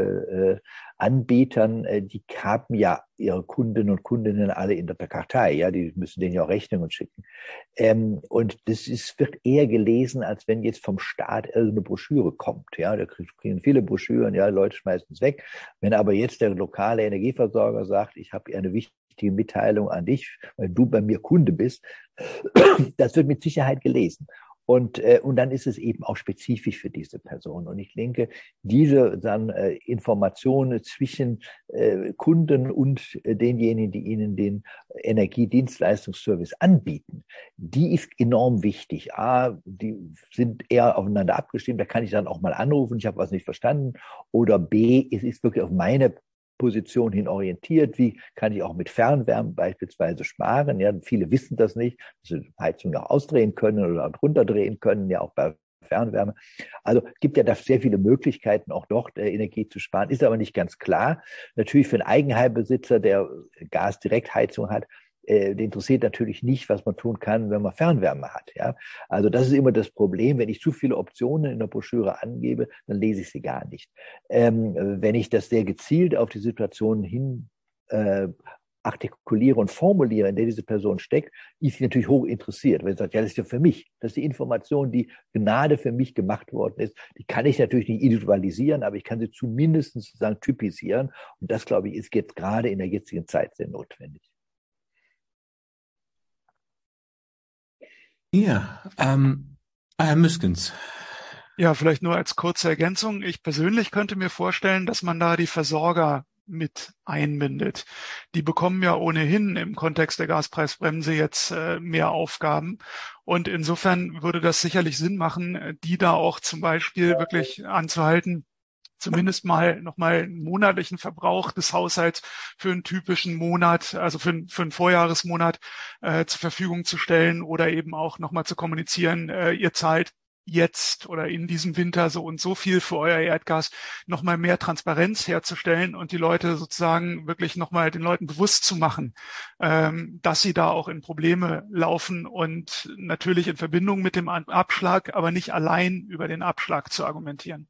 Anbietern, die haben ja ihre Kundinnen und Kundinnen alle in der Kartei, ja, die müssen denen ja auch Rechnungen schicken. Und das wird eher gelesen, als wenn jetzt vom Staat irgendeine Broschüre kommt, ja, da kriegen viele Broschüren, ja, Leute schmeißen es weg. Wenn aber jetzt der lokale Energieversorger sagt, ich habe eine wichtige Mitteilung an dich, weil du bei mir Kunde bist, das wird mit Sicherheit gelesen. Und dann ist es eben auch spezifisch für diese Person. Und ich denke, diese dann Informationen zwischen Kunden und denjenigen, die ihnen den Energiedienstleistungsservice anbieten, die ist enorm wichtig. Die sind eher aufeinander abgestimmt, da kann ich dann auch mal anrufen, ich habe was nicht verstanden. Oder B, es ist wirklich auf meine Position hin orientiert. Wie kann ich auch mit Fernwärme beispielsweise sparen? Ja, viele wissen das nicht, dass sie die Heizung auch ausdrehen können oder runterdrehen können, ja auch bei Fernwärme. Also gibt ja da sehr viele Möglichkeiten, auch dort Energie zu sparen. Ist aber nicht ganz klar. Natürlich für einen Eigenheimbesitzer, der Gasdirektheizung hat, den interessiert natürlich nicht, was man tun kann, wenn man Fernwärme hat. Ja? Also das ist immer das Problem. Wenn ich zu viele Optionen in der Broschüre angebe, dann lese ich sie gar nicht. Wenn ich das sehr gezielt auf die Situation hin artikuliere und formuliere, in der diese Person steckt, ist sie natürlich hoch interessiert. Wenn sie sagt, ja, das ist ja für mich, das ist die Information, die Gnade für mich gemacht worden ist, die kann ich natürlich nicht individualisieren, aber ich kann sie zumindest sozusagen typisieren. Und das, glaube ich, ist jetzt gerade in der jetzigen Zeit sehr notwendig. Ja, Herr Müskens. Ja, vielleicht nur als kurze Ergänzung. Ich persönlich könnte mir vorstellen, dass man da die Versorger mit einbindet. Die bekommen ja ohnehin im Kontext der Gaspreisbremse jetzt mehr Aufgaben. Und insofern würde das sicherlich Sinn machen, die da auch zum Beispiel wirklich anzuhalten, zumindest mal nochmal einen monatlichen Verbrauch des Haushalts für einen typischen Monat, also für einen Vorjahresmonat zur Verfügung zu stellen oder eben auch nochmal zu kommunizieren, ihr zahlt jetzt oder in diesem Winter so und so viel für euer Erdgas, nochmal mehr Transparenz herzustellen und die Leute sozusagen wirklich nochmal den Leuten bewusst zu machen, dass sie da auch in Probleme laufen und natürlich in Verbindung mit dem Abschlag, aber nicht allein über den Abschlag zu argumentieren.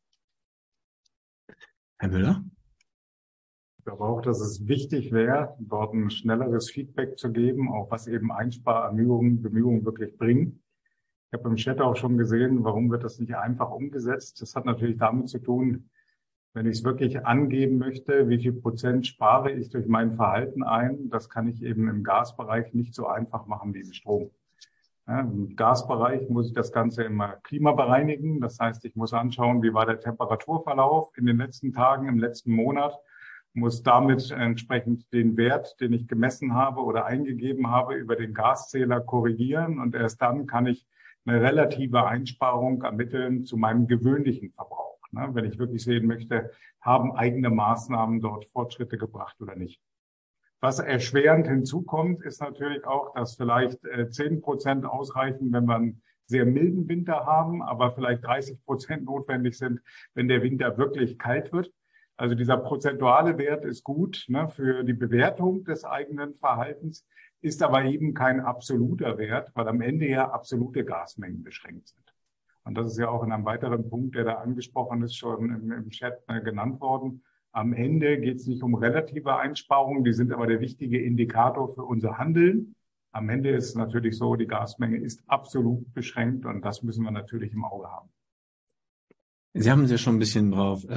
Herr Müller? Ich glaube auch, dass es wichtig wäre, dort ein schnelleres Feedback zu geben, auch was eben Bemühungen wirklich bringen. Ich habe im Chat auch schon gesehen, warum wird das nicht einfach umgesetzt? Das hat natürlich damit zu tun, wenn ich es wirklich angeben möchte, wie viel Prozent spare ich durch mein Verhalten ein. Das kann ich eben im Gasbereich nicht so einfach machen wie im Strom. Ja, im Gasbereich muss ich das Ganze immer klimabereinigen. Das heißt, ich muss anschauen, wie war der Temperaturverlauf in den letzten Tagen, im letzten Monat, muss damit entsprechend den Wert, den ich gemessen habe oder eingegeben habe, über den Gaszähler korrigieren. Und erst dann kann ich eine relative Einsparung ermitteln zu meinem gewöhnlichen Verbrauch. Wenn ich wirklich sehen möchte, haben eigene Maßnahmen dort Fortschritte gebracht oder nicht. Was erschwerend hinzukommt, ist natürlich auch, dass vielleicht 10% ausreichen, wenn wir einen sehr milden Winter haben, aber vielleicht 30% notwendig sind, wenn der Winter wirklich kalt wird. Also dieser prozentuale Wert ist gut für die Bewertung des eigenen Verhaltens, ist aber eben kein absoluter Wert, weil am Ende ja absolute Gasmengen beschränkt sind. Und das ist ja auch in einem weiteren Punkt, der da angesprochen ist, schon im Chat genannt worden. Am Ende geht es nicht um relative Einsparungen, die sind aber der wichtige Indikator für unser Handeln. Am Ende ist es natürlich so, die Gasmenge ist absolut beschränkt und das müssen wir natürlich im Auge haben. Sie haben es ja schon ein bisschen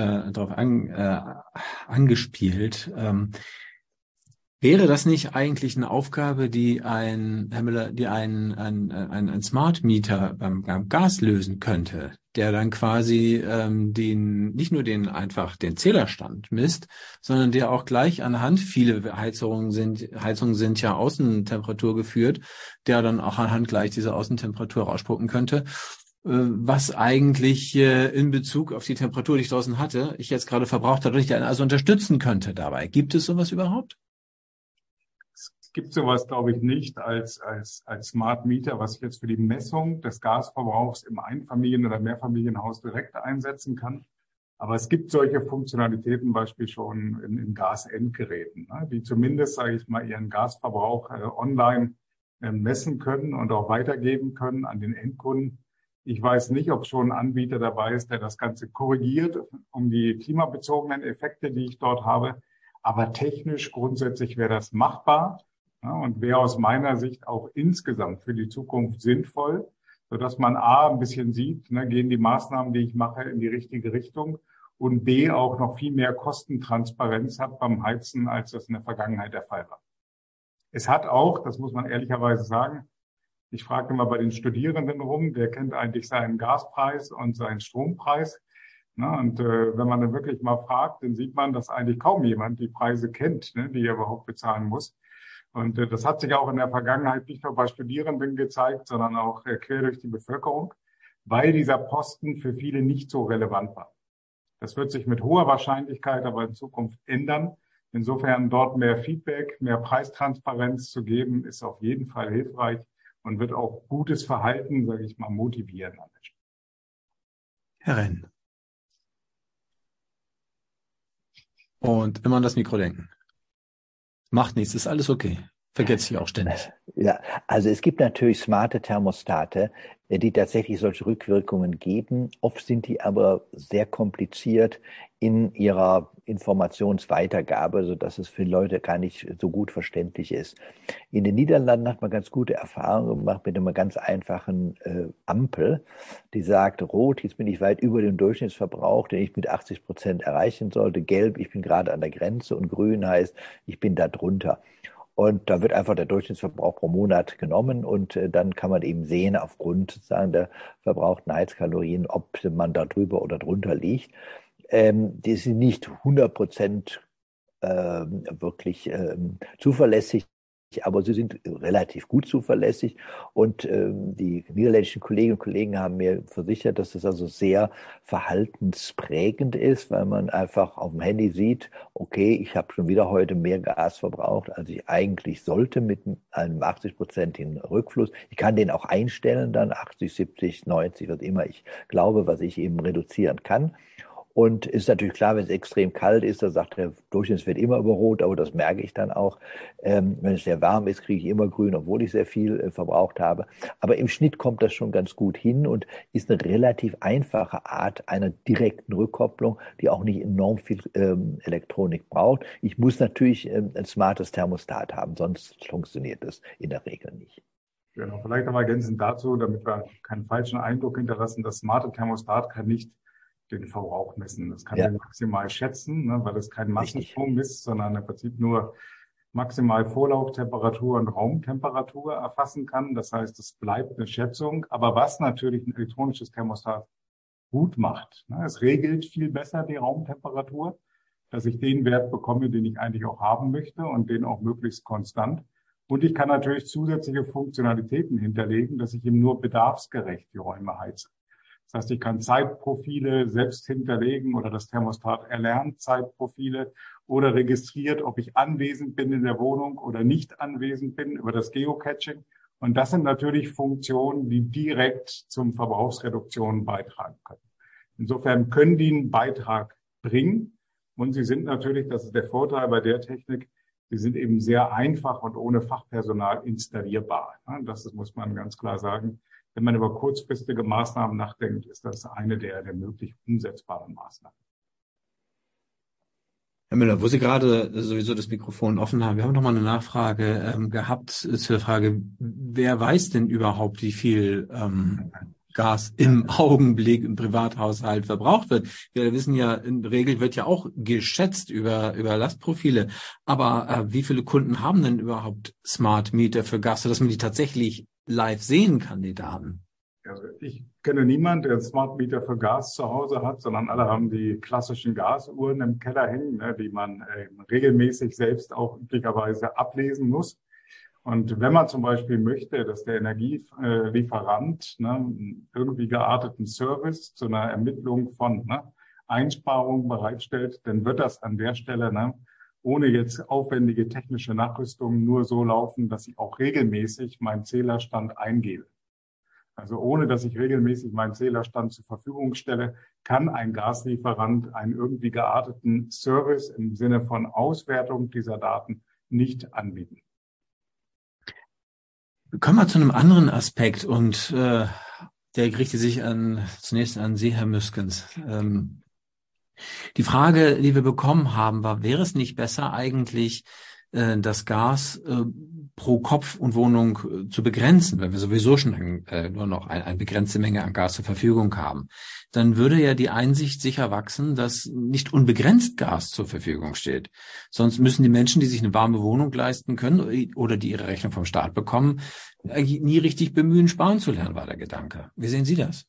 angespielt. Wäre das nicht eigentlich eine Aufgabe, die ein Smart Meter beim Gas lösen könnte, der dann quasi nicht nur den Zählerstand misst, sondern der auch gleich anhand, viele Heizungen sind ja Außentemperatur geführt, der dann auch anhand gleich dieser Außentemperatur rausspucken könnte, was eigentlich in Bezug auf die Temperatur, die ich draußen hatte, ich jetzt gerade verbraucht habe, ich dann also unterstützen könnte dabei. Gibt es sowas überhaupt? Es gibt sowas, glaube ich, nicht als Smart Meter, was ich jetzt für die Messung des Gasverbrauchs im Einfamilien- oder Mehrfamilienhaus direkt einsetzen kann. Aber es gibt solche Funktionalitäten beispielsweise schon in Gasendgeräten, ne, die zumindest, sage ich mal, ihren Gasverbrauch online messen können und auch weitergeben können an den Endkunden. Ich weiß nicht, ob schon ein Anbieter dabei ist, der das Ganze korrigiert, um die klimabezogenen Effekte, die ich dort habe. Aber technisch grundsätzlich wäre das machbar, ja, und wäre aus meiner Sicht auch insgesamt für die Zukunft sinnvoll, sodass man A, ein bisschen sieht, ne, gehen die Maßnahmen, die ich mache, in die richtige Richtung und B, auch noch viel mehr Kostentransparenz hat beim Heizen, als das in der Vergangenheit der Fall war. Es hat auch, das muss man ehrlicherweise sagen, ich frage immer bei den Studierenden rum, wer kennt eigentlich seinen Gaspreis und seinen Strompreis? Na, und wenn man dann wirklich mal fragt, dann sieht man, dass eigentlich kaum jemand die Preise kennt, ne, die er überhaupt bezahlen muss. Und das hat sich auch in der Vergangenheit nicht nur bei Studierenden gezeigt, sondern auch quer durch die Bevölkerung, weil dieser Posten für viele nicht so relevant war. Das wird sich mit hoher Wahrscheinlichkeit aber in Zukunft ändern. Insofern dort mehr Feedback, mehr Preistransparenz zu geben, ist auf jeden Fall hilfreich und wird auch gutes Verhalten, sage ich mal, motivieren an Menschen. Herr Renn. Und immer an das Mikro denken. Macht nichts, ist alles okay. Vergesst sich auch ständig. Ja, also es gibt natürlich smarte Thermostate, die tatsächlich solche Rückwirkungen geben. Oft sind die aber sehr kompliziert in ihrer Informationsweitergabe, sodass es für Leute gar nicht so gut verständlich ist. In den Niederlanden hat man ganz gute Erfahrungen gemacht mit einer ganz einfachen Ampel, die sagt, rot, jetzt bin ich weit über dem Durchschnittsverbrauch, den ich mit 80% erreichen sollte. Gelb, ich bin gerade an der Grenze, und grün heißt, ich bin da drunter. Und da wird einfach der Durchschnittsverbrauch pro Monat genommen, und dann kann man eben sehen, aufgrund sozusagen der verbrauchten Heizkalorien, ob man da drüber oder drunter liegt. Die sind nicht 100% wirklich zuverlässig, aber sie sind relativ gut zuverlässig. Und die niederländischen Kolleginnen und Kollegen haben mir versichert, dass das also sehr verhaltensprägend ist, weil man einfach auf dem Handy sieht, okay, ich habe schon wieder heute mehr Gas verbraucht, als ich eigentlich sollte, mit einem 80%igen Rückfluss. Ich kann den auch einstellen, dann 80, 70, 90, was immer ich glaube, was ich eben reduzieren kann. Und ist natürlich klar, wenn es extrem kalt ist, da sagt der Durchschnittswert immer über Rot, aber das merke ich dann auch. Wenn es sehr warm ist, kriege ich immer grün, obwohl ich sehr viel verbraucht habe. Aber im Schnitt kommt das schon ganz gut hin und ist eine relativ einfache Art einer direkten Rückkopplung, die auch nicht enorm viel Elektronik braucht. Ich muss natürlich ein smartes Thermostat haben, sonst funktioniert das in der Regel nicht. Genau, vielleicht noch mal ergänzend dazu, damit wir keinen falschen Eindruck hinterlassen, das smarte Thermostat kann nicht den Verbrauch messen. Das kann den maximal schätzen, ne, weil es kein Massenstrom ist, sondern im Prinzip nur maximal Vorlauftemperatur und Raumtemperatur erfassen kann. Das heißt, es bleibt eine Schätzung. Aber was natürlich ein elektronisches Thermostat gut macht, ne, es regelt viel besser die Raumtemperatur, dass ich den Wert bekomme, den ich eigentlich auch haben möchte und den auch möglichst konstant. Und ich kann natürlich zusätzliche Funktionalitäten hinterlegen, dass ich eben nur bedarfsgerecht die Räume heize. Das heißt, ich kann Zeitprofile selbst hinterlegen oder das Thermostat erlernt Zeitprofile oder registriert, ob ich anwesend bin in der Wohnung oder nicht anwesend bin über das Geocaching. Und das sind natürlich Funktionen, die direkt zum Verbrauchsreduktion beitragen können. Insofern können die einen Beitrag bringen. Und sie sind natürlich, das ist der Vorteil bei der Technik, sie sind eben sehr einfach und ohne Fachpersonal installierbar. Das muss man ganz klar sagen. Wenn man über kurzfristige Maßnahmen nachdenkt, ist das eine der möglich umsetzbaren Maßnahmen. Herr Müller, wo Sie gerade sowieso das Mikrofon offen haben, wir haben noch mal eine Nachfrage gehabt zur Frage, wer weiß denn überhaupt, wie viel Gas im Augenblick im Privathaushalt verbraucht wird? Wir wissen ja, in der Regel wird ja auch geschätzt über Lastprofile. Aber wie viele Kunden haben denn überhaupt Smart Meter für Gas, sodass man die tatsächlich live sehen kann, die Daten? Also ich kenne niemanden, der einen Smart Meter für Gas zu Hause hat, sondern alle haben die klassischen Gasuhren im Keller hängen, ne, die man regelmäßig selbst auch üblicherweise ablesen muss. Und wenn man zum Beispiel möchte, dass der Energielieferant irgendwie gearteten Service zu einer Ermittlung von Einsparungen bereitstellt, dann wird das an der Stelle ohne jetzt aufwendige technische Nachrüstungen nur so laufen, dass ich auch regelmäßig meinen Zählerstand eingebe. Also ohne, dass ich regelmäßig meinen Zählerstand zur Verfügung stelle, kann ein Gaslieferant einen irgendwie gearteten Service im Sinne von Auswertung dieser Daten nicht anbieten. Kommen wir zu einem anderen Aspekt und der richtet sich zunächst an Sie, Herr Müskens. Die Frage, die wir bekommen haben, war, wäre es nicht besser eigentlich, das Gas pro Kopf und Wohnung zu begrenzen, weil wir sowieso schon nur noch eine begrenzte Menge an Gas zur Verfügung haben? Dann würde ja die Einsicht sicher wachsen, dass nicht unbegrenzt Gas zur Verfügung steht. Sonst müssen die Menschen, die sich eine warme Wohnung leisten können oder die ihre Rechnung vom Staat bekommen, eigentlich nie richtig bemühen, sparen zu lernen, war der Gedanke. Wie sehen Sie das?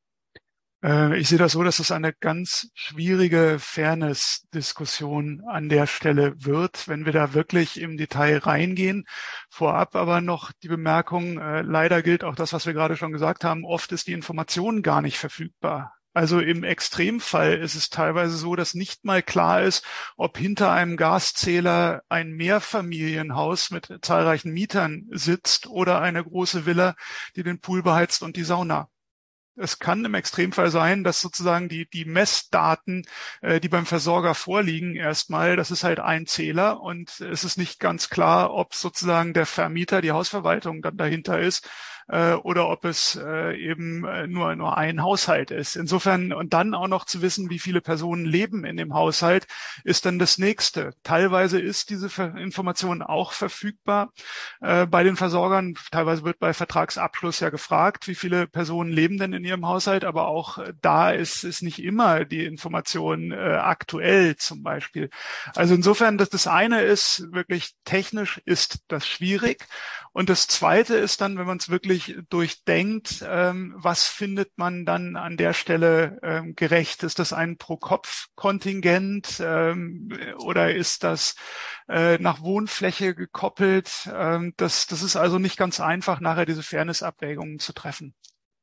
Ich sehe das so, dass es eine ganz schwierige Fairness-Diskussion an der Stelle wird, wenn wir da wirklich im Detail reingehen. Vorab aber noch die Bemerkung, leider gilt auch das, was wir gerade schon gesagt haben, oft ist die Information gar nicht verfügbar. Also im Extremfall ist es teilweise so, dass nicht mal klar ist, ob hinter einem Gaszähler ein Mehrfamilienhaus mit zahlreichen Mietern sitzt oder eine große Villa, die den Pool beheizt und die Sauna. Es kann im Extremfall sein, dass sozusagen die Messdaten, die beim Versorger vorliegen, erstmal, das ist halt ein Zähler und es ist nicht ganz klar, ob sozusagen der Vermieter, die Hausverwaltung dann dahinter ist oder ob es eben nur ein Haushalt ist. Insofern und dann auch noch zu wissen, wie viele Personen leben in dem Haushalt, ist dann das Nächste. Teilweise ist diese Information auch verfügbar bei den Versorgern. Teilweise wird bei Vertragsabschluss ja gefragt, wie viele Personen leben denn in ihrem Haushalt, aber auch da ist nicht immer die Information aktuell zum Beispiel. Also insofern, das eine ist wirklich technisch ist das schwierig und das zweite ist dann, wenn man es wirklich durchdenkt, was findet man dann an der Stelle gerecht? Ist das ein Pro-Kopf-Kontingent oder ist das nach Wohnfläche gekoppelt? Das ist also nicht ganz einfach, nachher diese Fairness-Abwägungen zu treffen.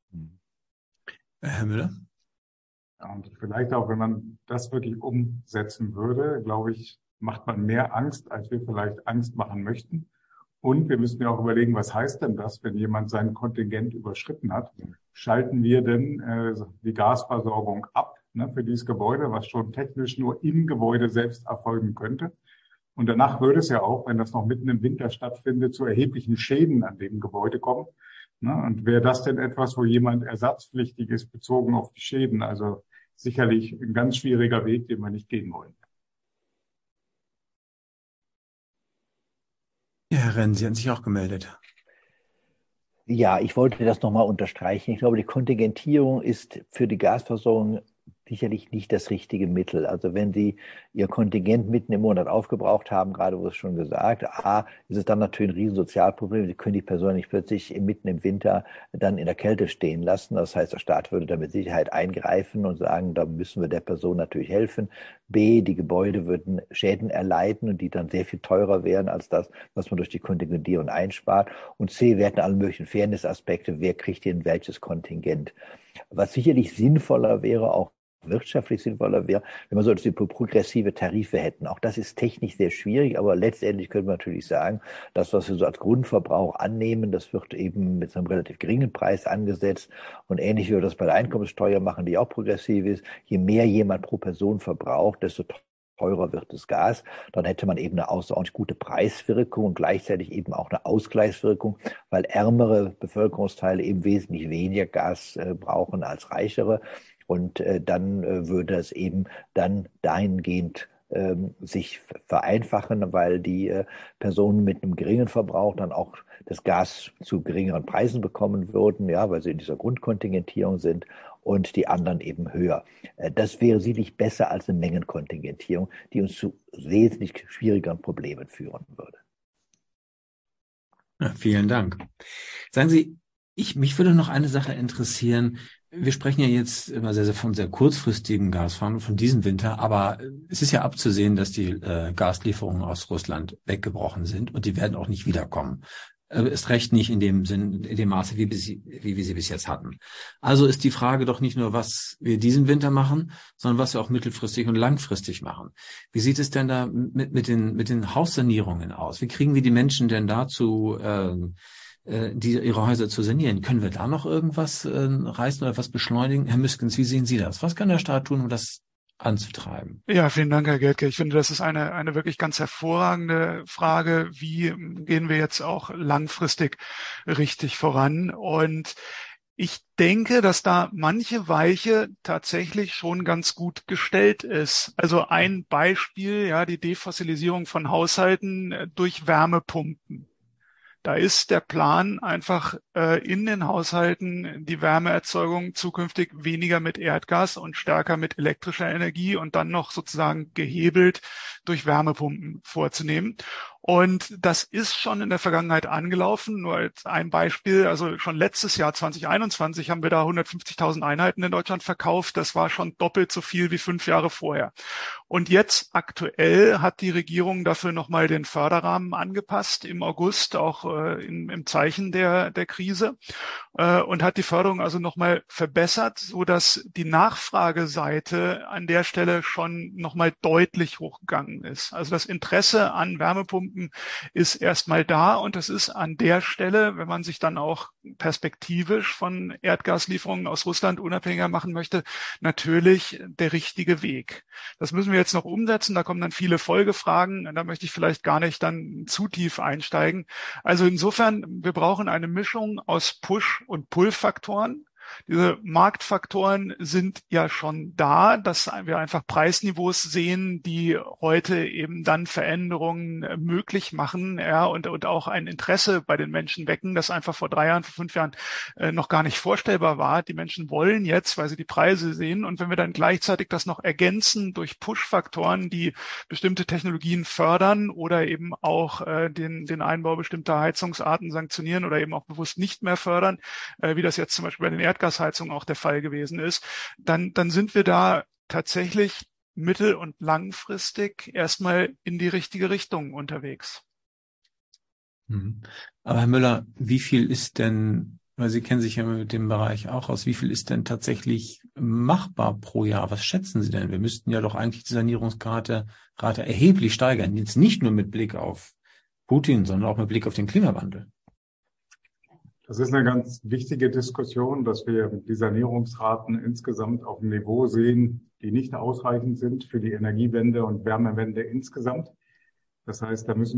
Herr Müller? Ja, und vielleicht auch, wenn man das wirklich umsetzen würde, glaube ich, macht man mehr Angst, als wir vielleicht Angst machen möchten. Und wir müssen ja auch überlegen, was heißt denn das, wenn jemand sein Kontingent überschritten hat? Schalten wir denn die Gasversorgung ab für dieses Gebäude, was schon technisch nur im Gebäude selbst erfolgen könnte? Und danach würde es ja auch, wenn das noch mitten im Winter stattfindet, zu erheblichen Schäden an dem Gebäude kommen. Und wäre das denn etwas, wo jemand ersatzpflichtig ist, bezogen auf die Schäden? Also sicherlich ein ganz schwieriger Weg, den wir nicht gehen wollen. Ja, Herr Renn, Sie haben sich auch gemeldet. Ja, ich wollte das nochmal unterstreichen. Ich glaube, die Kontingentierung ist für die Gasversorgung sicherlich nicht das richtige Mittel. Also wenn Sie Ihr Kontingent mitten im Monat aufgebraucht haben, gerade wurde es schon gesagt, ist es dann natürlich ein Riesensozialproblem. Sie können die Person nicht plötzlich mitten im Winter dann in der Kälte stehen lassen. Das heißt, der Staat würde da mit Sicherheit eingreifen und sagen, da müssen wir der Person natürlich helfen. B, die Gebäude würden Schäden erleiden und die dann sehr viel teurer wären als das, was man durch die Kontingentierung einspart. Und C, wir hätten alle möglichen Fairness-Aspekte. Wer kriegt denn welches Kontingent? Was sicherlich sinnvoller wäre, auch wirtschaftlich sinnvoller wäre, wenn wir so progressive Tarife hätten. Auch das ist technisch sehr schwierig, aber letztendlich können wir natürlich sagen, das, was wir so als Grundverbrauch annehmen, das wird eben mit einem relativ geringen Preis angesetzt und ähnlich wie wir das bei der Einkommenssteuer machen, die auch progressiv ist. Je mehr jemand pro Person verbraucht, desto teurer wird das Gas, dann hätte man eben eine außerordentlich gute Preiswirkung und gleichzeitig eben auch eine Ausgleichswirkung, weil ärmere Bevölkerungsteile eben wesentlich weniger Gas brauchen als reichere. Und dann würde es eben dann dahingehend sich vereinfachen, weil die Personen mit einem geringen Verbrauch dann auch das Gas zu geringeren Preisen bekommen würden, ja, weil sie in dieser Grundkontingentierung sind, und die anderen eben höher. Das wäre sicherlich besser als eine Mengenkontingentierung, die uns zu wesentlich schwierigeren Problemen führen würde. Ja, vielen Dank. Sagen Sie, mich würde noch eine Sache interessieren. Wir sprechen ja jetzt immer sehr von sehr kurzfristigen Gasfahren von diesem Winter, aber es ist ja abzusehen, dass die Gaslieferungen aus Russland weggebrochen sind und die werden auch nicht wiederkommen. Ist recht nicht in dem Sinn, in dem Maße, wie wir sie bis jetzt hatten. Also ist die Frage doch nicht nur, was wir diesen Winter machen, sondern was wir auch mittelfristig und langfristig machen. Wie sieht es denn da mit den Haussanierungen aus? Wie kriegen wir die Menschen denn dazu, ihre Häuser zu sanieren? Können wir da noch irgendwas reißen oder was beschleunigen? Herr Müskens, wie sehen Sie das? Was kann der Staat tun, um das anzutreiben? Ja, vielen Dank, Herr Geldke. Ich finde, das ist eine wirklich ganz hervorragende Frage. Wie gehen wir jetzt auch langfristig richtig voran? Und ich denke, dass da manche Weiche tatsächlich schon ganz gut gestellt ist. Also ein Beispiel, ja, die Defossilisierung von Haushalten durch Wärmepumpen. Da ist der Plan einfach in den Haushalten die Wärmeerzeugung zukünftig weniger mit Erdgas und stärker mit elektrischer Energie und dann noch sozusagen gehebelt durch Wärmepumpen vorzunehmen. Und das ist schon in der Vergangenheit angelaufen. Nur als ein Beispiel, also schon letztes Jahr 2021 haben wir da 150.000 Einheiten in Deutschland verkauft. Das war schon doppelt so viel wie 5 Jahre vorher. Und jetzt aktuell hat die Regierung dafür nochmal den Förderrahmen angepasst im August, auch im Zeichen der Krise, und hat die Förderung also nochmal verbessert, so dass die Nachfrageseite an der Stelle schon nochmal deutlich hochgegangen ist. Also das Interesse an Wärmepumpen ist erstmal da, und das ist an der Stelle, wenn man sich dann auch perspektivisch von Erdgaslieferungen aus Russland unabhängiger machen möchte, natürlich der richtige Weg. Das müssen wir jetzt noch umsetzen, da kommen dann viele Folgefragen, da möchte ich vielleicht gar nicht dann zu tief einsteigen. Also insofern, wir brauchen eine Mischung aus Push- und Pull-Faktoren. Diese Marktfaktoren sind ja schon da, dass wir einfach Preisniveaus sehen, die heute eben dann Veränderungen möglich machen, ja, und auch ein Interesse bei den Menschen wecken, das einfach vor 3 Jahren, vor 5 Jahren noch gar nicht vorstellbar war. Die Menschen wollen jetzt, weil sie die Preise sehen, und wenn wir dann gleichzeitig das noch ergänzen durch Push-Faktoren, die bestimmte Technologien fördern oder eben auch den Einbau bestimmter Heizungsarten sanktionieren oder eben auch bewusst nicht mehr fördern, wie das jetzt zum Beispiel bei den Erdgasheizung auch der Fall gewesen ist, dann sind wir da tatsächlich mittel- und langfristig erstmal in die richtige Richtung unterwegs. Aber Herr Müller, wie viel ist denn, weil Sie kennen sich ja mit dem Bereich auch aus, wie viel ist denn tatsächlich machbar pro Jahr? Was schätzen Sie denn? Wir müssten ja doch eigentlich die Sanierungsrate erheblich steigern. Jetzt nicht nur mit Blick auf Putin, sondern auch mit Blick auf den Klimawandel. Das ist eine ganz wichtige Diskussion, dass wir die Sanierungsraten insgesamt auf einem Niveau sehen, die nicht ausreichend sind für die Energiewende und Wärmewende insgesamt. Das heißt, da müssen